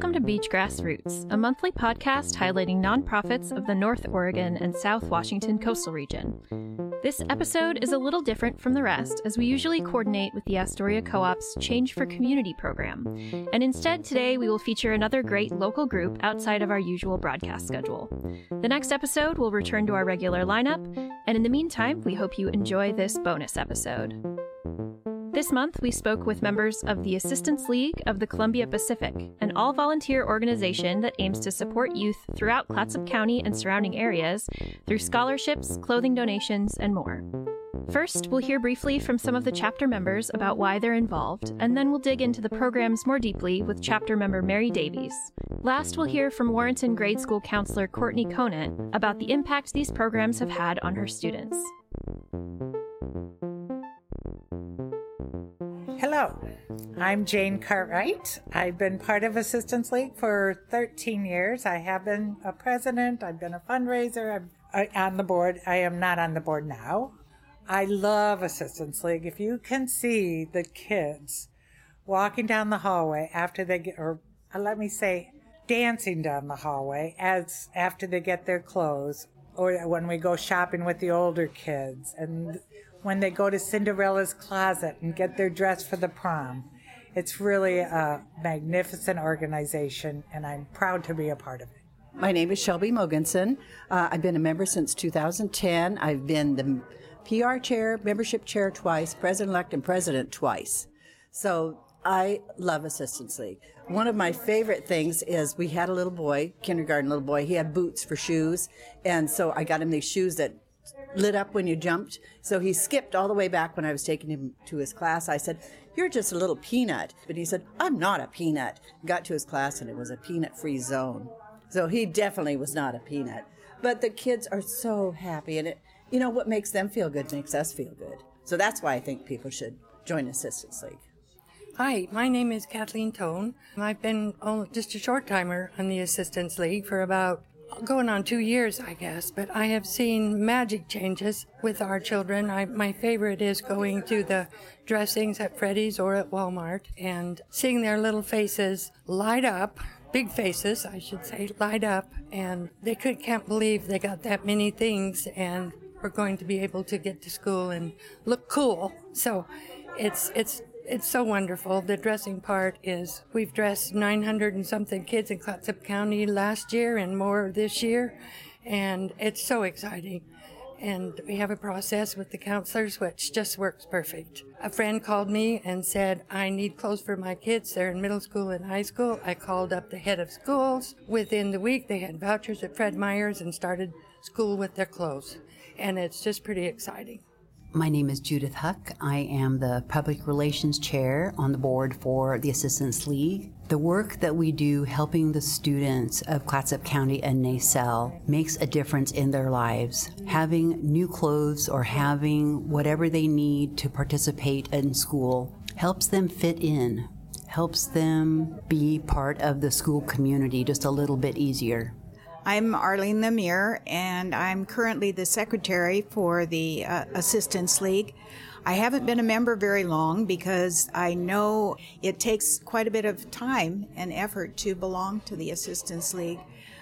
Welcome to Beachgrass Roots, a monthly podcast highlighting nonprofits of the North Oregon and South Washington coastal region. This episode is a little different from the rest, as we usually coordinate with the Astoria Co-op's Change for Community program, and instead today we will feature another great local group outside of our usual broadcast schedule. The next episode will return to our regular lineup, and in the meantime, we hope you enjoy this bonus episode. This month, we spoke with members of the Assistance League of the Columbia Pacific, an all-volunteer organization that aims to support youth throughout Clatsop County and surrounding areas through scholarships, clothing donations, and more. First, we'll hear briefly from some of the chapter members about why they're involved, and then we'll dig into the programs more deeply with chapter member Mary Davies. Last, we'll hear from Warrenton Grade School counselor Courtney Conant about the impact these programs have had on her students. Hello, I'm Jane Cartwright. I've been part of Assistance League for 13 years. I have been a president, I've been a fundraiser, I'm on the board. I am not on the board now. I love Assistance League. If you can see the kids walking down the hallway after they get, or let me say, dancing down the hallway after they get their clothes, or when we go shopping with the older kids, and when they go to Cinderella's Closet and get their dress for the prom. It's really a magnificent organization, and I'm proud to be a part of it. My name is Shelby Mogensen. I've been a member since 2010. I've been the PR chair, membership chair twice, president-elect, and president twice. So I love Assistance League. One of my favorite things is we had a little boy, kindergarten little boy. He had boots for shoes, and so I got him these shoes that lit up when you jumped. So he skipped all the way back when I was taking him to his class. I said, "You're just a little peanut." But he said, "I'm not a peanut." Got to his class and it was a peanut-free zone. So he definitely was not a peanut. But the kids are so happy, and what makes them feel good makes us feel good. So that's why I think people should join Assistance League. Hi, my name is Kathleen Tone. I've been just a short timer on the Assistance League for about going on 2 years, I guess, but I have seen magic changes with our children. My favorite is going to the dressings at Freddy's or at Walmart and seeing their little faces light up, big faces, I should say, light up, and they can't believe they got that many things and we're going to be able to get to school and look cool. So it's so wonderful. The dressing part is, we've dressed 900 and something kids in Clatsop County last year and more this year, and it's so exciting. And we have a process with the counselors which just works perfect. A friend called me and said, "I need clothes for my kids. They're in middle school and high school." I called up the head of schools. Within the week, they had vouchers at Fred Meyer's and started school with their clothes. And it's just pretty exciting. My name is Judith Huck. I am the Public Relations Chair on the board for the Assistance League. The work that we do helping the students of Clatsop County and Naselle makes a difference in their lives. Having new clothes or having whatever they need to participate in school helps them fit in, helps them be part of the school community just a little bit easier. I'm Arlene Lemire, and I'm currently the secretary for the Assistance League. I haven't been a member very long because I know it takes quite a bit of time and effort to belong to the Assistance League.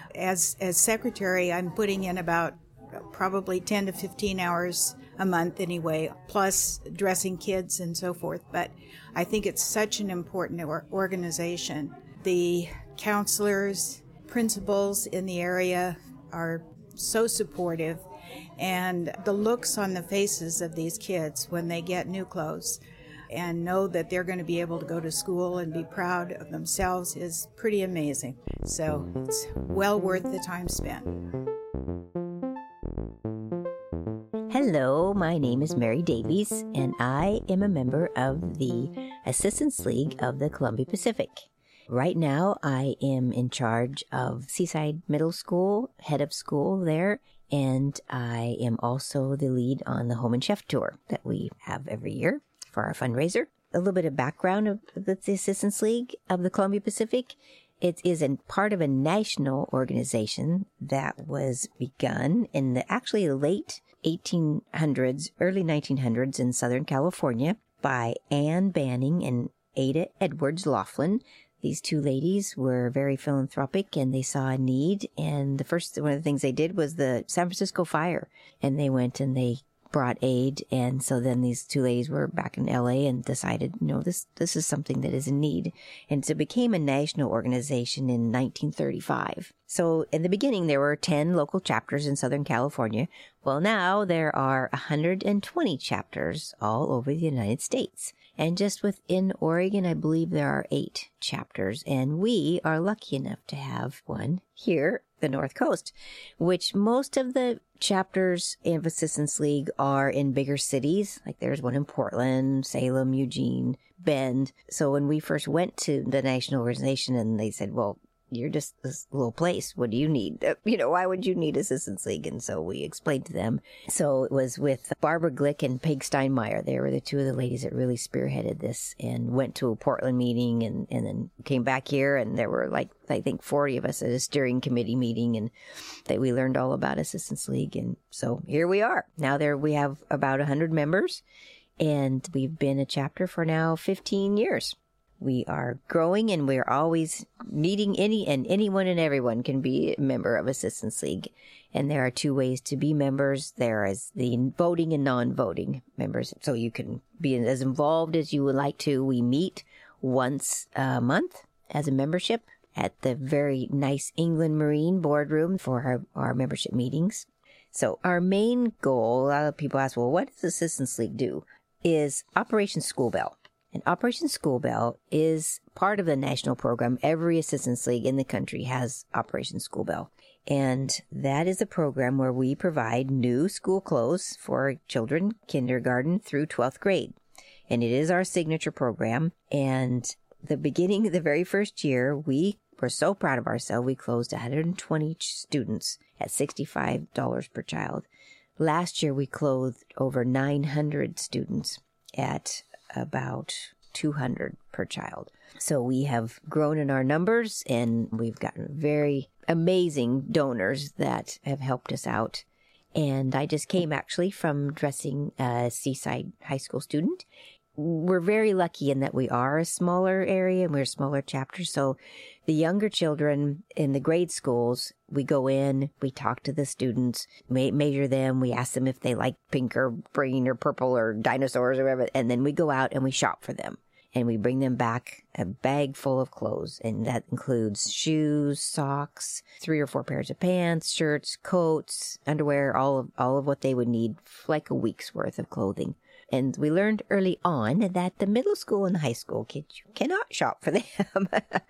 As secretary, I'm putting in about probably 10 to 15 hours a month anyway, plus dressing kids and so forth. But I think it's such an important organization. The counselors, principals in the area are so supportive, and the looks on the faces of these kids when they get new clothes and know that they're going to be able to go to school and be proud of themselves is pretty amazing. So it's well worth the time spent. Hello, my name is Mary Davies, and I am a member of the Assistance League of the Columbia Pacific. Right now, I am in charge of Seaside Middle School, head of school there, and I am also the lead on the Home and Chef Tour that we have every year for our fundraiser. A little bit of background of the Assistance League of the Columbia Pacific. It is part of a national organization that was begun in the late 1800s, early 1900s in Southern California by Anne Banning and Ada Edwards Laughlin. These two ladies were very philanthropic, and they saw a need. And one of the things they did was the San Francisco fire. And they went and they brought aid. And so then these two ladies were back in LA and decided, this is something that is in need. And so it became a national organization in 1935. So in the beginning, there were 10 local chapters in Southern California. Well, now there are 120 chapters all over the United States. And just within Oregon, I believe there are 8 chapters. And we are lucky enough to have one here, the North Coast, which most of the chapters of Assistance League are in bigger cities. Like there's one in Portland, Salem, Eugene, Bend. So when we first went to the national organization and they said, well, you're just this little place. What do you need? Why would you need Assistance League? And so we explained to them. So it was with Barbara Glick and Peg Steinmeier. They were the two of the ladies that really spearheaded this and went to a Portland meeting and then came back here. And there were I think 40 of us at a steering committee meeting, and that we learned all about Assistance League. And so here we are. Now we have about 100 members, and we've been a chapter for now 15 years. We are growing, and we're always meeting anyone and everyone can be a member of Assistance League. And there are 2 ways to be members. There is the voting and non-voting members. So you can be as involved as you would like to. We meet once a month as a membership at the very nice England Marine boardroom for our membership meetings. So our main goal, a lot of people ask, well, what does Assistance League do? Is Operation School Bell. And Operation School Bell is part of the national program. Every Assistance League in the country has Operation School Bell. And that is a program where we provide new school clothes for children, kindergarten through 12th grade. And it is our signature program. And the very first year, we were so proud of ourselves. We closed 120 students at $65 per child. Last year, we clothed over 900 students at about 200 per child. So we have grown in our numbers, and we've gotten very amazing donors that have helped us out. And I just came actually from dressing a Seaside High School student. We're very lucky in that we are a smaller area and we're a smaller chapter. So the younger children in the grade schools, we go in, we talk to the students, measure them, we ask them if they like pink or green or purple or dinosaurs or whatever, and then we go out and we shop for them. And we bring them back a bag full of clothes, and that includes shoes, socks, 3 or 4 pairs of pants, shirts, coats, underwear, all of what they would need for like a week's worth of clothing. And we learned early on that the middle school and high school kids, you cannot shop for them.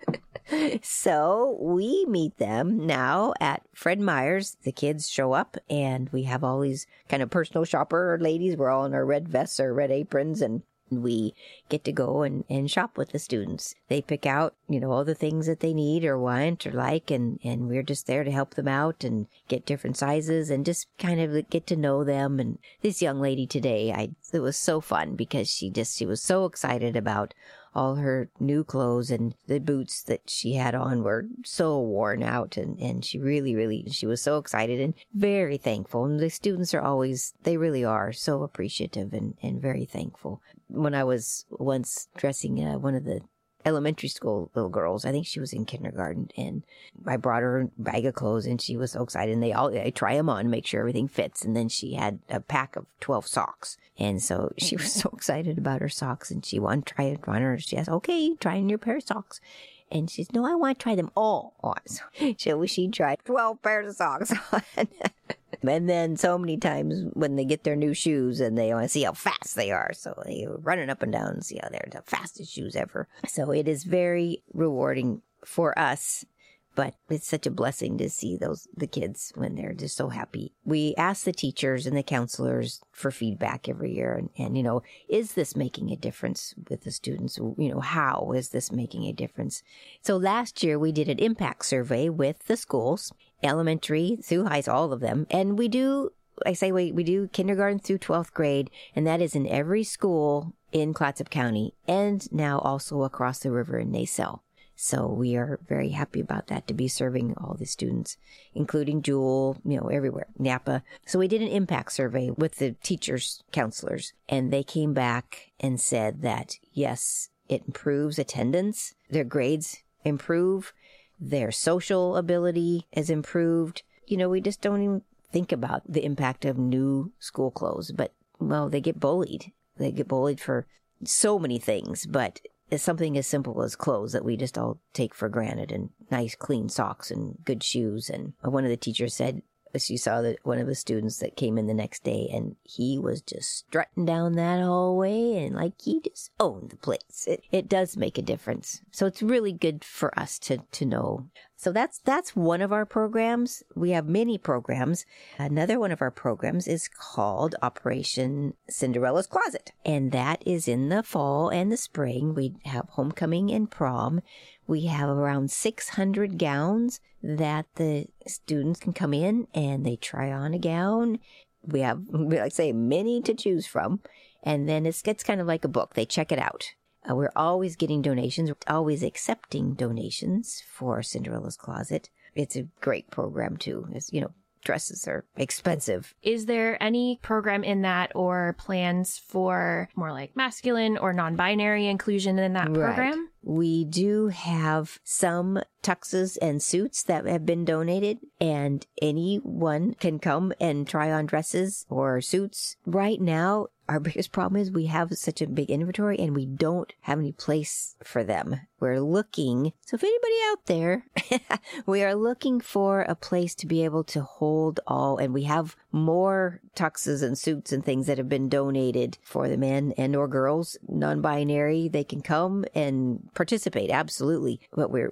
So we meet them now at Fred Meyer's. The kids show up, and we have all these kind of personal shopper ladies. We're all in our red vests or red aprons, and we get to go and shop with the students. They pick out, all the things that they need or want or like, and we're just there to help them out and get different sizes and just kind of get to know them. And this young lady today, it was so fun because she was so excited about all her new clothes, and the boots that she had on were so worn out, and she really, she was so excited and very thankful. And the students they really are so appreciative and very thankful. When I was once dressing one of the elementary school little girls, I think she was in kindergarten, and I brought her a bag of clothes, and she was so excited, and I try them on, make sure everything fits, and then she had a pack of 12 socks, and so she was so excited about her socks, and she wanted to try it on her. She asked, okay, try on your pair of socks. And she said, no, I want to try them all on. So she tried 12 pairs of socks on. And then so many times when they get their new shoes and they want to see how fast they are. So they were running up and down and see how they're the fastest shoes ever. So it is very rewarding for us. But it's such a blessing to see the kids when they're just so happy. We ask the teachers and the counselors for feedback every year. And is this making a difference with the students? How is this making a difference? So last year we did an impact survey with the schools, elementary through high, all of them. And we do kindergarten through 12th grade. And that is in every school in Clatsop County and now also across the river in Nasell. So we are very happy about that, to be serving all the students, including Jewel, everywhere, Napa. So we did an impact survey with the teachers, counselors, and they came back and said that, yes, it improves attendance. Their grades improve. Their social ability has improved. We just don't even think about the impact of new school clothes. But, well, they get bullied. They get bullied for so many things, but it's something as simple as clothes that we just all take for granted, and nice clean socks and good shoes. And one of the teachers said, she saw that one of the students that came in the next day, and he was just strutting down that hallway and like he just owned the place. It does make a difference. So it's really good for us to know. So that's one of our programs. We have many programs. Another one of our programs is called Operation Cinderella's Closet, and that is in the fall and the spring. We have homecoming and prom. We have around 600 gowns that the students can come in and they try on a gown. We have, like I say, many to choose from. And then it's kind of like a book. They check it out. We're always getting donations. We're always accepting donations for Cinderella's Closet. It's a great program, too. It's, dresses are expensive. Is there any program in that or plans for more like masculine or non-binary inclusion in that program? We do have some tuxes and suits that have been donated, and anyone can come and try on dresses or suits. Right now, our biggest problem is we have such a big inventory and we don't have any place for them. We're looking, so if anybody out there, we are looking for a place to be able to hold all, and we have more tuxes and suits and things that have been donated for the men and or girls, non-binary. They can come and participate, absolutely. But we're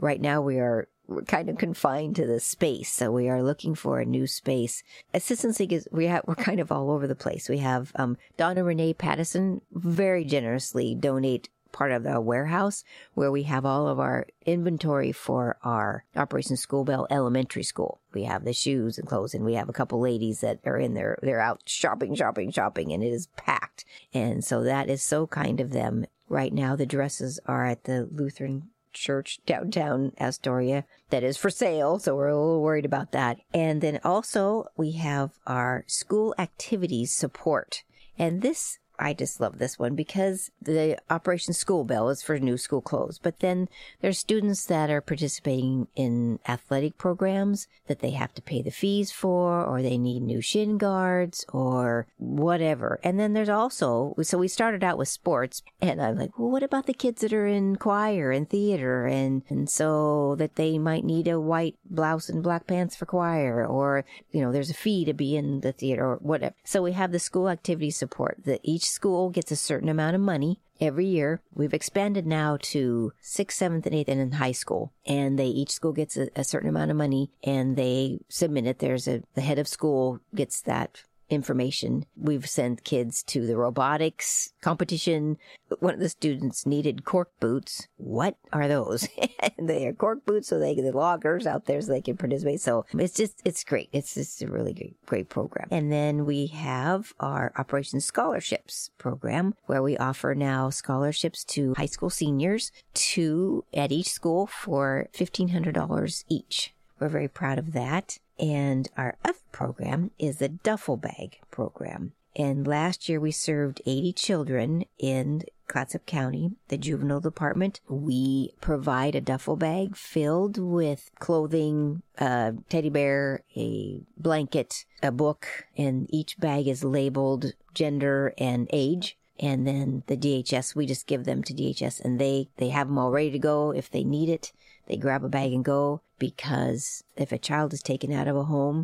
kind of confined to the space, so we are looking for a new space. Assistance League we're kind of all over the place. We have Donna Renee Pattison very generously donate part of the warehouse where we have all of our inventory for our Operation School Bell Elementary School. We have the shoes and clothes, and we have a couple ladies that are in there. They're out shopping, and it is packed. And so that is so kind of them. Right now, the dresses are at the Lutheran Church downtown Astoria that is for sale, so we're a little worried about that. And then also we have our school activities support, and this, I just love this one because the Operation School Bell is for new school clothes. But then there's students that are participating in athletic programs that they have to pay the fees for, or they need new shin guards or whatever. And then there's also, so we started out with sports, and I'm like, well, what about the kids that are in choir and theater, and so that they might need a white blouse and black pants for choir, or, there's a fee to be in the theater or whatever. So we have the school activity support that each school gets a certain amount of money every year. We've expanded now to 6th, 7th, and 8th, and in high school. And each school gets a certain amount of money, and they submit it. The head of school gets that information. We've sent kids to the robotics competition. One of the students needed cork boots. What are those? They are cork boots, so the loggers out there so they can participate. So it's great. It's just a really great program. And then we have our Operation Scholarships program, where we offer now scholarships to high school seniors, 2 at each school for $1,500 each. We're very proud of that. And our other program is the Duffel Bag program. And last year we served 80 children in Clatsop County, the juvenile department. We provide a duffel bag filled with clothing, a teddy bear, a blanket, a book, and each bag is labeled gender and age. And then the DHS, we just give them to DHS, and they have them all ready to go if they need it. They grab a bag and go, because if a child is taken out of a home,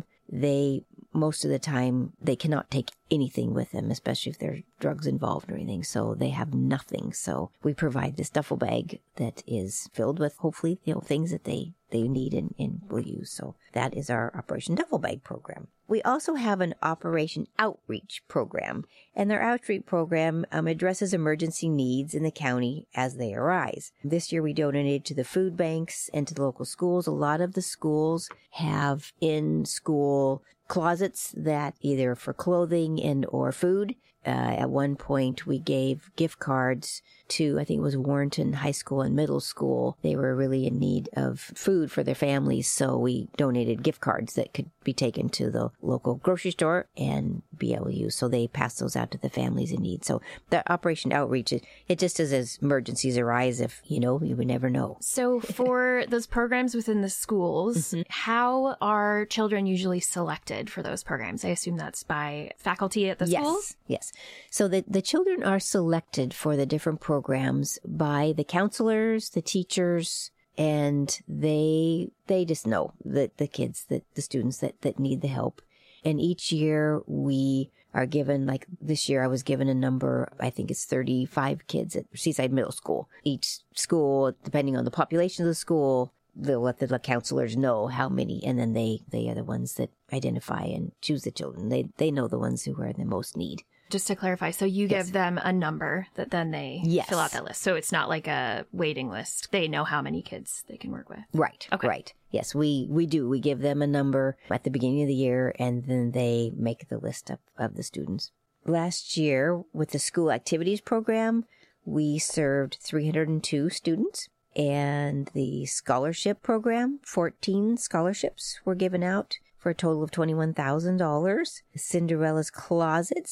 most of the time, they cannot take anything with them, especially if there's drugs involved or anything. So they have nothing. So we provide this duffel bag that is filled with, hopefully, things that they need and will use. So that is our Operation Duffel Bag program. We also have an Operation Outreach program, and their outreach program addresses emergency needs in the county as they arise. This year we donated to the food banks and to the local schools. A lot of the schools have in-school closets that either for clothing and or food. At one point, we gave gift cards to, I think it was Warrenton High School and Middle School. They were really in need of food for their families, so we donated gift cards that could be taken to the local grocery store and be able to use. So they passed those out to the families in need. So the Operation Outreach, it just is as emergencies arise, if, you would never know. So for those programs within the schools, how are children usually selected for those programs? I assume that's by faculty at the schools? Yes. So the children are selected for the different programs by the counselors, the teachers, and they just know the kids, the students that need the help. And each year we are given, like this year I was given a number, I think it's 35 kids at Seaside Middle School. Each school, depending on the population of the school, they'll let the counselors know how many, and then they are the ones that identify and choose the children. They know the ones who are in the most need. Just to clarify, so you give them a number that then they fill out that list. So it's not like a waiting list. They know how many kids they can work with. Right. Okay. Right. Yes, we do. We give them a number at the beginning of the year, and then they make the list up of the students. Last year, with the school activities program, we served 302 students. And the scholarship program, 14 scholarships were given out for a total of $21,000. Cinderella's Closet,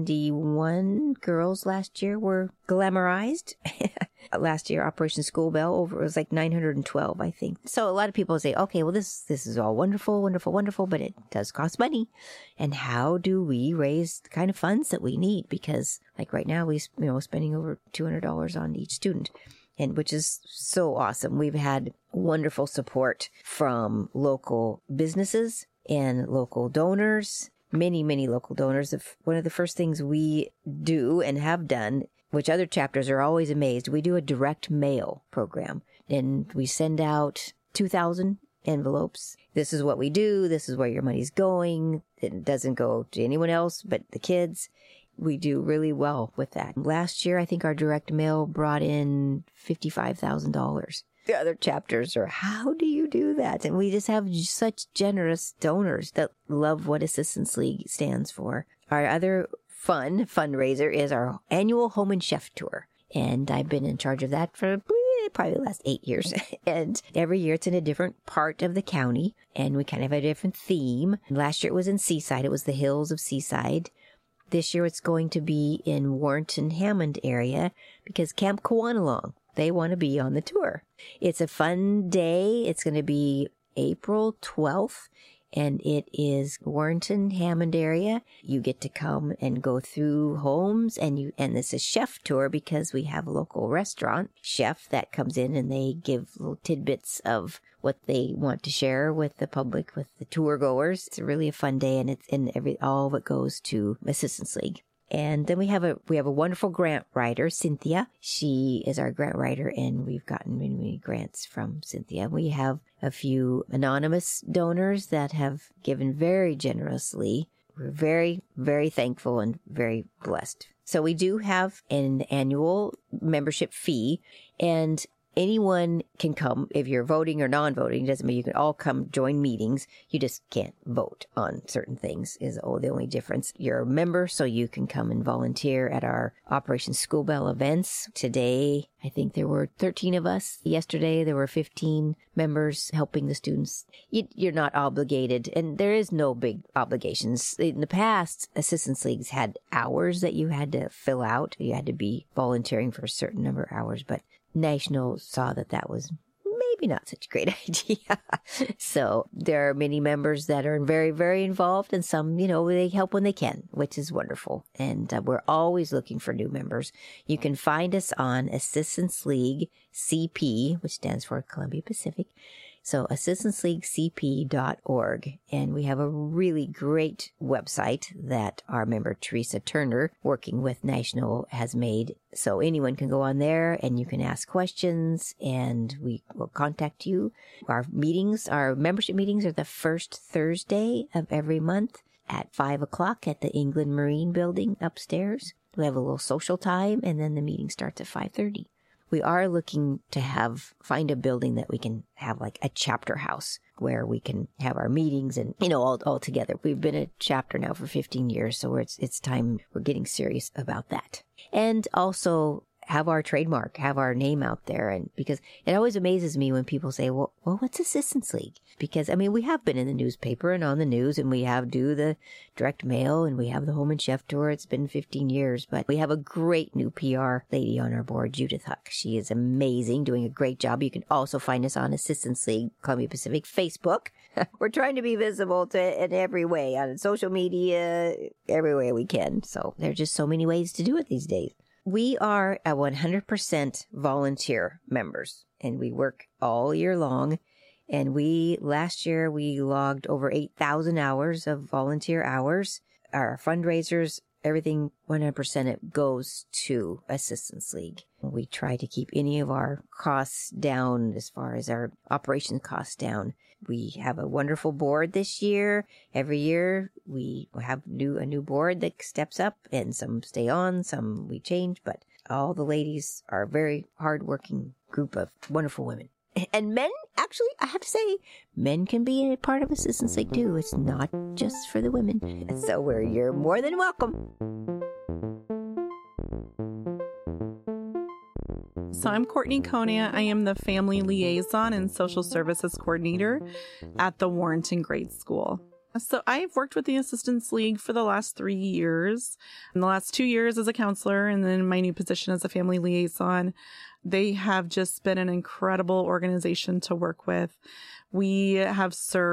71 girls last year were glamorized. Last year, Operation School Bell, it was like 912, I think. So a lot of people say, okay, well, this is all wonderful, wonderful, wonderful, but it does cost money. And how do we raise the kind of funds that we need? Because like right now, we're spending over $200 on each student. And which is so awesome. We've had wonderful support from local businesses and local donors, many, many local donors. One of the first things we do and have done, which other chapters are always amazed, we do a direct mail program. And we send out 2,000 envelopes. This is what we do. This is where your money's going. It doesn't go to anyone else but the kids. We do really well with that. Last year, I think our direct mail brought in $55,000. The other chapters are, how do you do that? And we just have such generous donors that love what Assistance League stands for. Our other fun fundraiser is our annual Home and Chef Tour. And I've been in charge of that for probably the last 8 years. And every year it's in a different part of the county. And we kind of have a different theme. Last year it was in Seaside. It was the hills of Seaside. This year it's going to be in Warrenton, Hammond area because Camp Kiwanalong, they want to be on the tour. It's a fun day. It's going to be April 12th, and it is Warrenton, Hammond area. You get to come and go through homes, and this is chef tour because we have a local restaurant chef that comes in and they give little tidbits of what they want to share with the public, with the tour goers. It's really a fun day, and it's all of it goes to Assistance League. And then we have a wonderful grant writer, Cynthia. She is our grant writer, and we've gotten many, many grants from Cynthia. We have a few anonymous donors that have given very generously. We're very, very thankful and very blessed. So we do have an annual membership fee, and anyone can come. If you're voting or non-voting, doesn't mean you can all come join meetings. You just can't vote on certain things is the only difference. You're a member, so you can come and volunteer at our Operation School Bell events. Today, I think there were 13 of us. Yesterday, there were 15 members helping the students. You're not obligated, and there is no big obligations. In the past, Assistance Leagues had hours that you had to fill out. You had to be volunteering for a certain number of hours, but National saw that was maybe not such a great idea. So there are many members that are very, very involved, and some, they help when they can, which is wonderful. And we're always looking for new members. You can find us on Assistance League CP, which stands for Columbia Pacific. So assistanceleaguecp.org. And we have a really great website that our member Teresa Turner, working with National, has made. So anyone can go on there and you can ask questions and we will contact you. Our membership meetings are the first Thursday of every month at 5:00 at the England Marine Building upstairs. We have a little social time, and then the meeting starts at 5:30. We are looking to find a building that we can have like a chapter house where we can have our meetings and, all together. We've been a chapter now for 15 years, so it's time we're getting serious about that. And also have our trademark, have our name out there. And because it always amazes me when people say, well, what's Assistants League? Because, we have been in the newspaper and on the news, and we do the direct mail, and we have the Home and Chef Tour. It's been 15 years, but we have a great new PR lady on our board, Judith Huck. She is amazing, doing a great job. You can also find us on Assistants League Columbia Pacific Facebook. We're trying to be visible in every way, on social media, every way we can. So there are just so many ways to do it these days. We are at 100% volunteer members, and we work all year long. And last year, we logged over 8,000 hours of volunteer hours. Our fundraisers, everything 100% it goes to Assistants League. We try to keep any of our costs down as far as our operations costs down. We have a wonderful board this year. Every year we have a new board that steps up, and some stay on, some we change, but all the ladies are a very hardworking group of wonderful women. And men, actually, I have to say, men can be a part of Assistants League too. It's not just for the women. So you're more than welcome. So I'm Courtney Konia. I am the Family Liaison and Social Services Coordinator at the Warrenton Grade School. So I've worked with the Assistants League for the last 3 years. In the last 2 years as a counselor, and then my new position as a Family Liaison. They have just been an incredible organization to work with. They have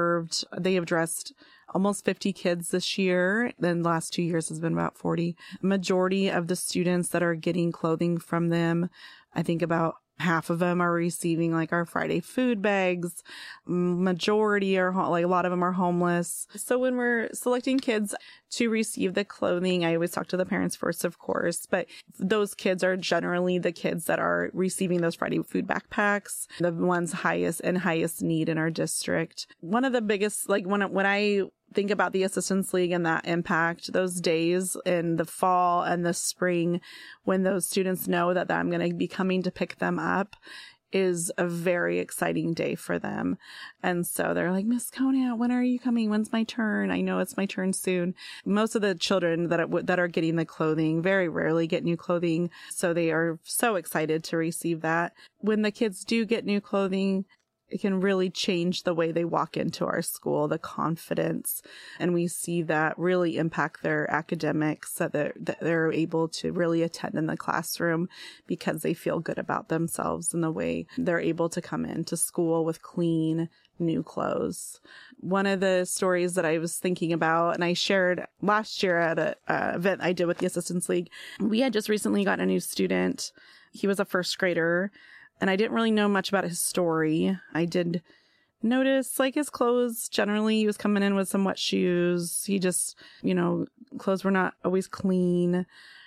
addressed almost 50 kids this year. Then the last 2 years has been about 40. Majority of the students that are getting clothing from them, I think about half of them are receiving like our Friday food bags. Majority are a lot of them are homeless. So when we're selecting kids to receive the clothing, I always talk to the parents first, of course, but those kids are generally the kids that are receiving those Friday food backpacks, the ones highest need in our district. One of the biggest, when I think about the Assistants League and that impact, those days in the fall and the spring when those students know that I'm going to be coming to pick them up is a very exciting day for them. And so they're like, Miss Konia, when are you coming? When's my turn? I know it's my turn soon. Most of the children that are getting the clothing very rarely get new clothing. So they are so excited to receive that. When the kids do get new clothing, it can really change the way they walk into our school, the confidence. And we see that really impact their academics, so that they're able to really attend in the classroom because they feel good about themselves and the way they're able to come into school with clean, new clothes. One of the stories that I was thinking about, and I shared last year at an event I did with the Assistants League, we had just recently gotten a new student. He was a first grader. And I didn't really know much about his story. I did notice like his clothes. Generally, he was coming in with some wet shoes. He just, clothes were not always clean.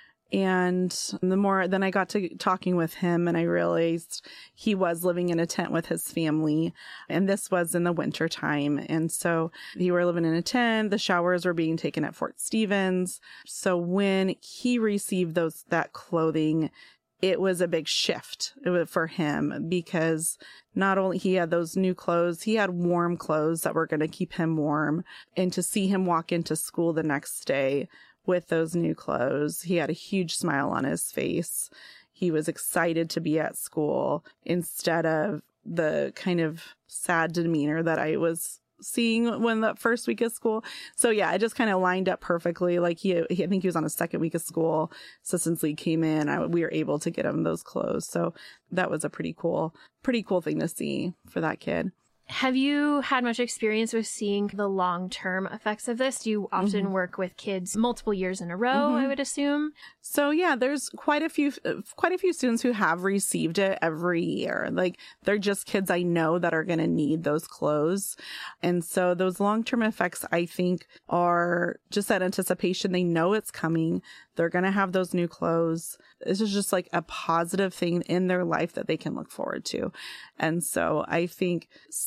And then I got to talking with him, and I realized he was living in a tent with his family. And this was in the winter time. And so he were living in a tent. The showers were being taken at Fort Stevens. So when he received that clothing, it was a big shift for him, because not only he had those new clothes, he had warm clothes that were going to keep him warm. And to see him walk into school the next day with those new clothes, he had a huge smile on his face. He was excited to be at school instead of the kind of sad demeanor that I was seeing when the first week of school. So yeah, it just kind of lined up perfectly. Like I think he was on his second week of school. Assistants League came in. We were able to get him those clothes. So that was a pretty cool thing to see for that kid. Have you had much experience with seeing the long-term effects of this? Do you often work with kids multiple years in a row, I would assume? So yeah, there's quite a few students who have received it every year. Like, they're just kids I know that are going to need those clothes. And so those long-term effects, I think, are just that anticipation. They know it's coming. They're going to have those new clothes. This is just like a positive thing in their life that they can look forward to. And so I think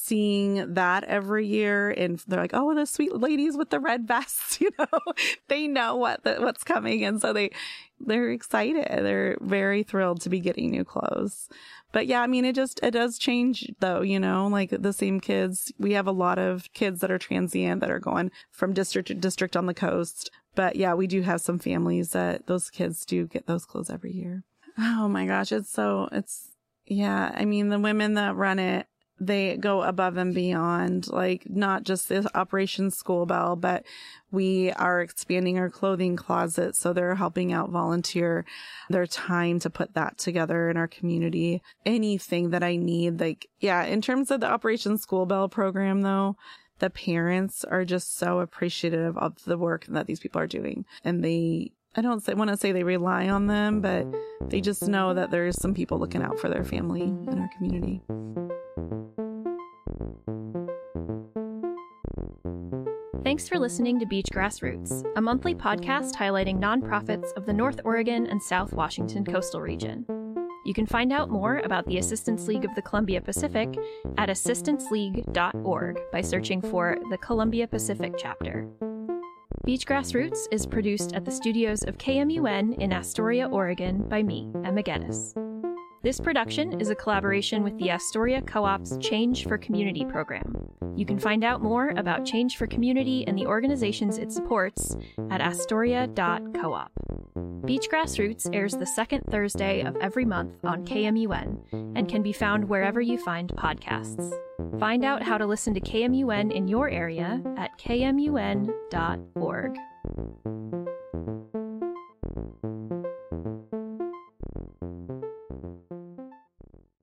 seeing that every year, and they're like, oh, the sweet ladies with the red vests, they know what's coming. And so they're excited. They're very thrilled to be getting new clothes. But yeah, I mean, it does change though, like the same kids. We have a lot of kids that are transient that are going from district to district on the coast. But yeah, we do have some families that those kids do get those clothes every year. Oh my gosh. Yeah. I mean, the women that run it, they go above and beyond, like not just the Operation School Bell, but we are expanding our clothing closet. So they're helping out volunteer their time to put that together in our community. Anything that I need, in terms of the Operation School Bell program though, the parents are just so appreciative of the work that these people are doing. And I don't want to say they rely on them, but they just know that there's some people looking out for their family in our community. Thanks for listening to Beach Grassroots, a monthly podcast highlighting nonprofits of the North Oregon and South Washington coastal region. You can find out more about the Assistance League of the Columbia Pacific at assistanceleague.org by searching for the Columbia Pacific chapter. Beach Grassroots is produced at the studios of KMUN in Astoria, Oregon by me, Emma Geddes. This production is a collaboration with the Astoria Co-op's Change for Community program. You can find out more about Change for Community and the organizations it supports at astoria.coop. Beach Grassroots airs the second Thursday of every month on KMUN and can be found wherever you find podcasts. Find out how to listen to KMUN in your area at kmun.org.